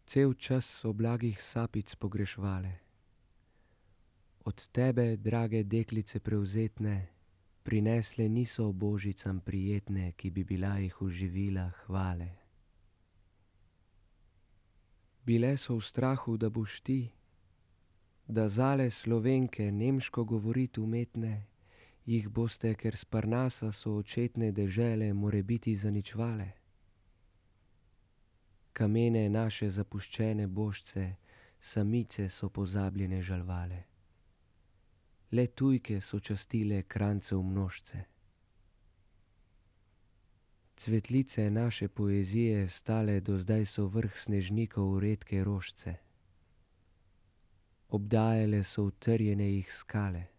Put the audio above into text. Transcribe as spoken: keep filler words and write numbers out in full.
cel čas so blagih sapic pogrešvale. Od tebe, drage deklice prevzetne, prinesle niso božicam prijetne, ki bi bila jih uživila hvale. Bile so v strahu, da boš ti, da zale Slovenke nemško govorit umetne, jih boste, ker s Parnasa so očetne dežele morebiti zaničevale. Kamene naše zapuščene božce, samice so pozabljene žalovale. Le tujke so častile krancev množce. Cvetlice naše poezije stale do zdaj so vrh snežnikov redke rožice. Obdajale so utrjene jih skale.